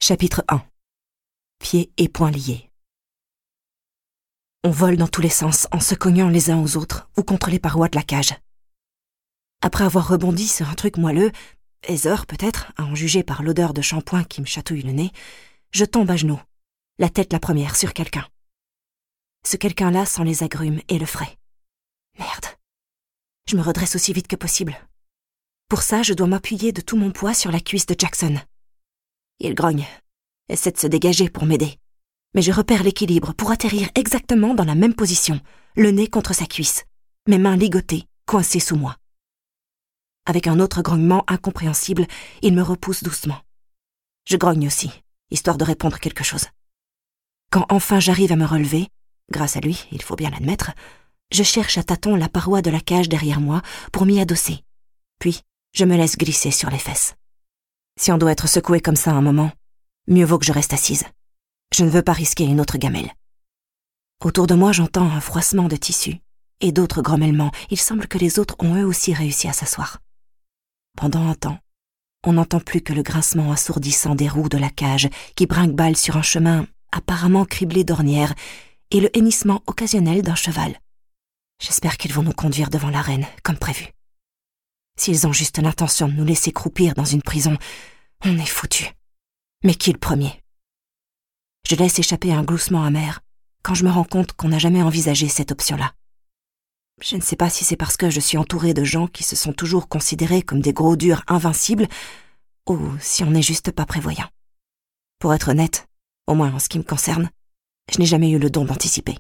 Chapitre 1. Pieds et poings liés. On vole dans tous les sens en se cognant les uns aux autres ou contre les parois de la cage. Après avoir rebondi sur un truc moelleux, Heather peut-être, à en juger par l'odeur de shampoing qui me chatouille le nez, je tombe à genoux, la tête la première sur quelqu'un. Ce quelqu'un-là sent les agrumes et le frais. Merde. Je me redresse aussi vite que possible. Pour ça, je dois m'appuyer de tout mon poids sur la cuisse de Jackson. Il grogne, essaie de se dégager pour m'aider. Mais je repère l'équilibre pour atterrir exactement dans la même position, le nez contre sa cuisse, mes mains ligotées, coincées sous moi. Avec un autre grognement incompréhensible, il me repousse doucement. Je grogne aussi, histoire de répondre quelque chose. Quand enfin j'arrive à me relever, grâce à lui, il faut bien l'admettre, je cherche à tâtons la paroi de la cage derrière moi pour m'y adosser. Puis, je me laisse glisser sur les fesses. Si on doit être secoué comme ça un moment, mieux vaut que je reste assise. Je ne veux pas risquer une autre gamelle. Autour de moi, j'entends un froissement de tissu et d'autres grommellements. Il semble que les autres ont eux aussi réussi à s'asseoir. Pendant un temps, on n'entend plus que le grincement assourdissant des roues de la cage qui brinque-balle sur un chemin apparemment criblé d'ornières et le hennissement occasionnel d'un cheval. J'espère qu'ils vont nous conduire devant l'arène, comme prévu. S'ils ont juste l'intention de nous laisser croupir dans une prison, on est foutus. Mais qui le premier? Je laisse échapper un gloussement amer quand je me rends compte qu'on n'a jamais envisagé cette option-là. Je ne sais pas si c'est parce que je suis entourée de gens qui se sont toujours considérés comme des gros durs invincibles ou si on n'est juste pas prévoyant. Pour être honnête, au moins en ce qui me concerne, je n'ai jamais eu le don d'anticiper.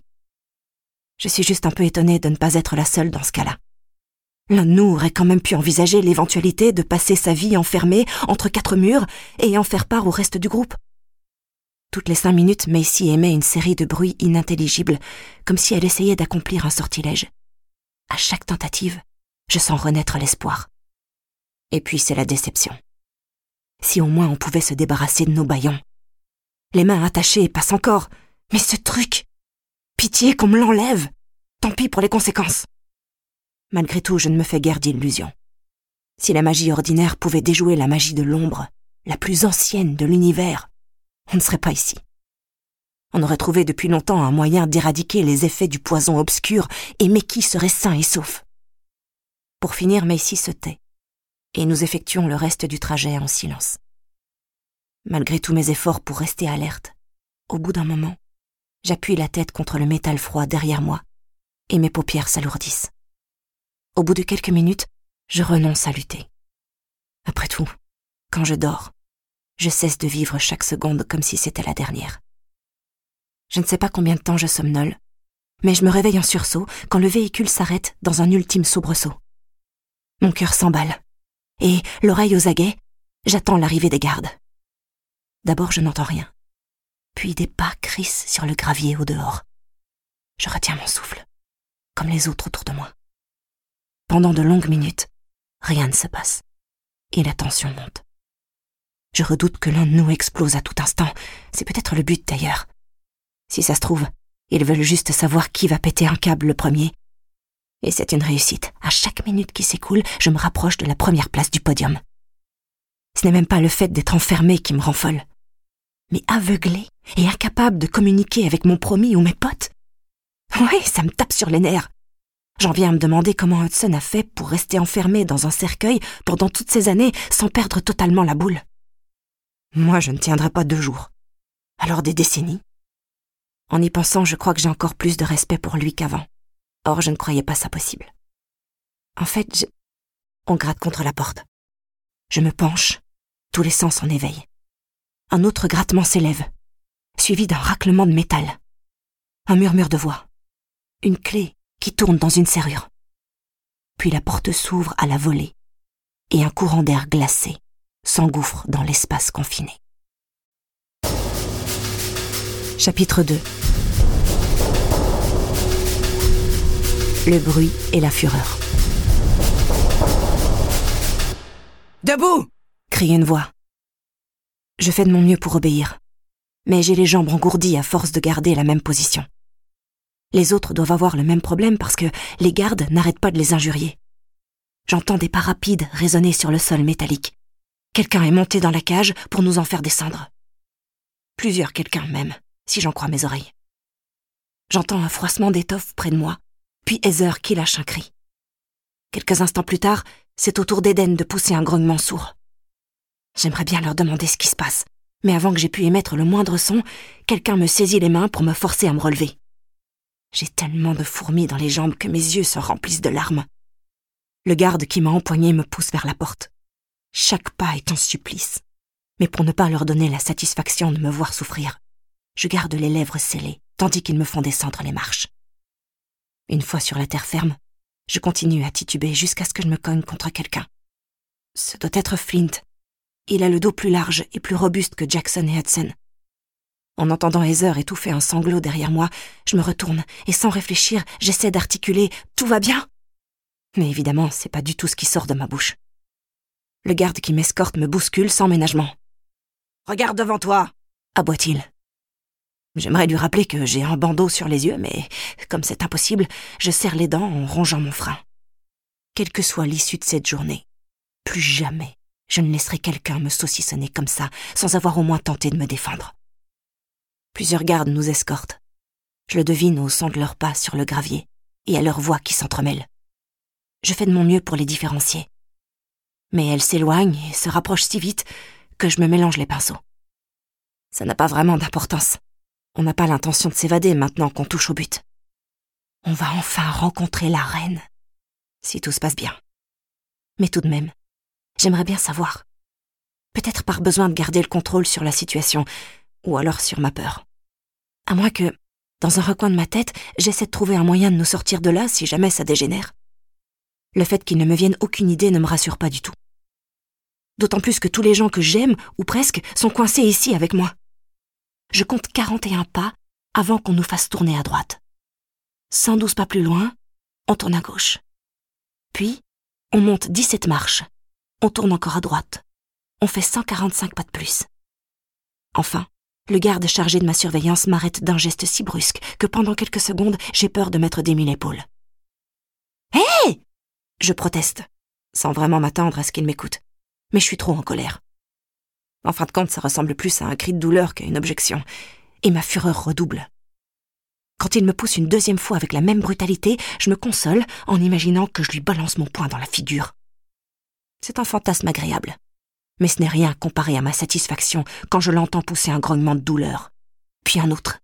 Je suis juste un peu étonnée de ne pas être la seule dans ce cas-là. L'un de nous aurait quand même pu envisager l'éventualité de passer sa vie enfermée entre 4 murs et en faire part au reste du groupe. Toutes les 5 minutes, Macy émet une série de bruits inintelligibles, comme si elle essayait d'accomplir un sortilège. À chaque tentative, je sens renaître l'espoir. Et puis c'est la déception. Si au moins on pouvait se débarrasser de nos bâillons. Les mains attachées passent encore, mais ce truc! Pitié qu'on me l'enlève! Tant pis pour les conséquences. Malgré tout, je ne me fais guère d'illusions. Si la magie ordinaire pouvait déjouer la magie de l'ombre, la plus ancienne de l'univers, on ne serait pas ici. On aurait trouvé depuis longtemps un moyen d'éradiquer les effets du poison obscur et Mickey serait sain et sauf. Pour finir, Macy se tait et nous effectuons le reste du trajet en silence. Malgré tous mes efforts pour rester alerte, au bout d'un moment, j'appuie la tête contre le métal froid derrière moi et mes paupières s'alourdissent. Au bout de quelques minutes, je renonce à lutter. Après tout, quand je dors, je cesse de vivre chaque seconde comme si c'était la dernière. Je ne sais pas combien de temps je somnole, mais je me réveille en sursaut quand le véhicule s'arrête dans un ultime soubresaut. Mon cœur s'emballe, et, l'oreille aux aguets, j'attends l'arrivée des gardes. D'abord, je n'entends rien, puis des pas crissent sur le gravier au dehors. Je retiens mon souffle, comme les autres autour de moi. Pendant de longues minutes, rien ne se passe, et la tension monte. Je redoute que l'un de nous explose à tout instant, c'est peut-être le but d'ailleurs. Si ça se trouve, ils veulent juste savoir qui va péter un câble le premier. Et c'est une réussite. À chaque minute qui s'écoule, je me rapproche de la première place du podium. Ce n'est même pas le fait d'être enfermée qui me rend folle, mais aveuglée et incapable de communiquer avec mon promis ou mes potes. Oui, ça me tape sur les nerfs. J'en viens à me demander comment Hudson a fait pour rester enfermé dans un cercueil pendant toutes ces années sans perdre totalement la boule. Moi, je ne tiendrai pas 2 jours. Alors des décennies. En y pensant, je crois que j'ai encore plus de respect pour lui qu'avant. Or, je ne croyais pas ça possible. En fait, on gratte contre la porte. Je me penche, tous les sens en éveil. Un autre grattement s'élève, suivi d'un raclement de métal. Un murmure de voix. Une clé qui tourne dans une serrure. Puis la porte s'ouvre à la volée, et un courant d'air glacé s'engouffre dans l'espace confiné. Chapitre 2. Le bruit et la fureur. Debout! Crie une voix. Je fais de mon mieux pour obéir, mais j'ai les jambes engourdies à force de garder la même position. Les autres doivent avoir le même problème parce que les gardes n'arrêtent pas de les injurier. J'entends des pas rapides résonner sur le sol métallique. Quelqu'un est monté dans la cage pour nous en faire descendre. Plusieurs quelqu'un même, si j'en crois mes oreilles. J'entends un froissement d'étoffe près de moi, puis Heather qui lâche un cri. Quelques instants plus tard, c'est au tour d'Eden de pousser un grognement sourd. J'aimerais bien leur demander ce qui se passe, mais avant que j'aie pu émettre le moindre son, quelqu'un me saisit les mains pour me forcer à me relever. J'ai tellement de fourmis dans les jambes que mes yeux se remplissent de larmes. Le garde qui m'a empoigné me pousse vers la porte. Chaque pas est un supplice. Mais pour ne pas leur donner la satisfaction de me voir souffrir, je garde les lèvres scellées, tandis qu'ils me font descendre les marches. Une fois sur la terre ferme, je continue à tituber jusqu'à ce que je me cogne contre quelqu'un. Ce doit être Flint. Il a le dos plus large et plus robuste que Jackson et Hudson. En entendant Heather étouffer un sanglot derrière moi, je me retourne et sans réfléchir, j'essaie d'articuler « Tout va bien ?» Mais évidemment, c'est pas du tout ce qui sort de ma bouche. Le garde qui m'escorte me bouscule sans ménagement. « Regarde devant toi !» aboie-t-il. J'aimerais lui rappeler que j'ai un bandeau sur les yeux, mais comme c'est impossible, je serre les dents en rongeant mon frein. Quelle que soit l'issue de cette journée, plus jamais je ne laisserai quelqu'un me saucissonner comme ça, sans avoir au moins tenté de me défendre. Plusieurs gardes nous escortent. Je le devine au son de leurs pas sur le gravier et à leurs voix qui s'entremêlent. Je fais de mon mieux pour les différencier. Mais elles s'éloignent et se rapprochent si vite que je me mélange les pinceaux. Ça n'a pas vraiment d'importance. On n'a pas l'intention de s'évader maintenant qu'on touche au but. On va enfin rencontrer la reine, si tout se passe bien. Mais tout de même, j'aimerais bien savoir. Peut-être par besoin de garder le contrôle sur la situation, ou alors sur ma peur. À moins que, dans un recoin de ma tête, j'essaie de trouver un moyen de nous sortir de là si jamais ça dégénère. Le fait qu'il ne me vienne aucune idée ne me rassure pas du tout. D'autant plus que tous les gens que j'aime, ou presque, sont coincés ici avec moi. Je compte 41 pas avant qu'on nous fasse tourner à droite. 112 pas plus loin, on tourne à gauche. Puis, on monte 17 marches. On tourne encore à droite. On fait 145 pas de plus. Enfin, le garde chargé de ma surveillance m'arrête d'un geste si brusque que pendant quelques secondes, j'ai peur de m'être démis l'épaule. « Hé !» Je proteste, sans vraiment m'attendre à ce qu'il m'écoute. Mais je suis trop en colère. En fin de compte, ça ressemble plus à un cri de douleur qu'à une objection, et ma fureur redouble. Quand il me pousse une deuxième fois avec la même brutalité, je me console en imaginant que je lui balance mon poing dans la figure. C'est un fantasme agréable, mais ce n'est rien comparé à ma satisfaction quand je l'entends pousser un grognement de douleur, puis un autre.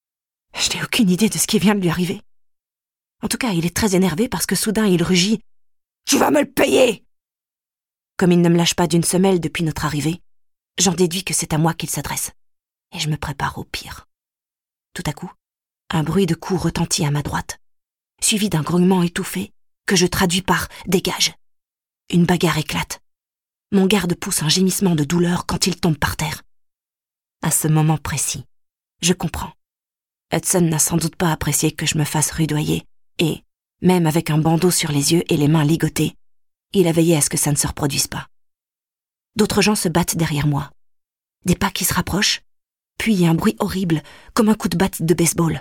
Je n'ai aucune idée de ce qui vient de lui arriver. En tout cas, il est très énervé parce que soudain il rugit « Tu vas me le payer !» Comme il ne me lâche pas d'une semelle depuis notre arrivée, j'en déduis que c'est à moi qu'il s'adresse, et je me prépare au pire. Tout à coup, un bruit de coups retentit à ma droite, suivi d'un grognement étouffé que je traduis par « dégage ». Une bagarre éclate. Mon garde pousse un gémissement de douleur quand il tombe par terre. À ce moment précis, je comprends. Hudson n'a sans doute pas apprécié que je me fasse rudoyer, et, même avec un bandeau sur les yeux et les mains ligotées, il a veillé à ce que ça ne se reproduise pas. D'autres gens se battent derrière moi. Des pas qui se rapprochent, puis un bruit horrible, comme un coup de batte de baseball.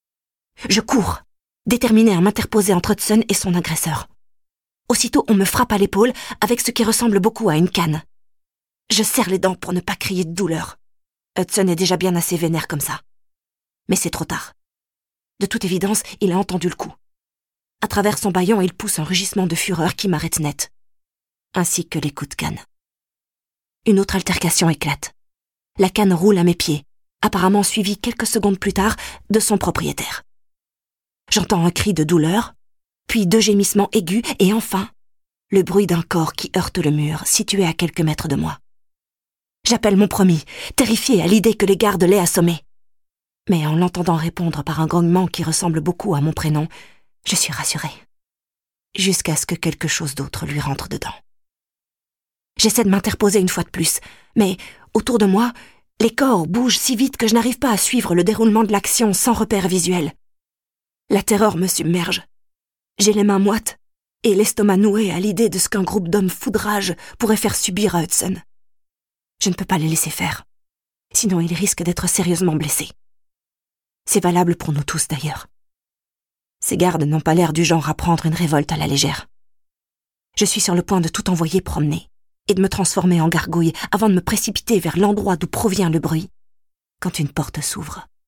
Je cours, déterminé à m'interposer entre Hudson et son agresseur. Aussitôt, on me frappe à l'épaule avec ce qui ressemble beaucoup à une canne. Je serre les dents pour ne pas crier de douleur. Hudson est déjà bien assez vénère comme ça. Mais c'est trop tard. De toute évidence, il a entendu le coup. À travers son bâillon, il pousse un rugissement de fureur qui m'arrête net, ainsi que les coups de canne. Une autre altercation éclate. La canne roule à mes pieds, apparemment suivie quelques secondes plus tard de son propriétaire. J'entends un cri de douleur, puis 2 gémissements aigus et enfin, le bruit d'un corps qui heurte le mur, situé à quelques mètres de moi. J'appelle mon promis, terrifié à l'idée que les gardes l'aient assommé. Mais en l'entendant répondre par un grognement qui ressemble beaucoup à mon prénom, je suis rassurée. Jusqu'à ce que quelque chose d'autre lui rentre dedans. J'essaie de m'interposer une fois de plus, mais autour de moi, les corps bougent si vite que je n'arrive pas à suivre le déroulement de l'action sans repère visuel. La terreur me submerge. J'ai les mains moites et l'estomac noué à l'idée de ce qu'un groupe d'hommes foudrage pourrait faire subir à Hudson. Je ne peux pas les laisser faire, sinon il risque d'être sérieusement blessé. C'est valable pour nous tous d'ailleurs. Ces gardes n'ont pas l'air du genre à prendre une révolte à la légère. Je suis sur le point de tout envoyer promener et de me transformer en gargouille avant de me précipiter vers l'endroit d'où provient le bruit. quand une porte s'ouvre.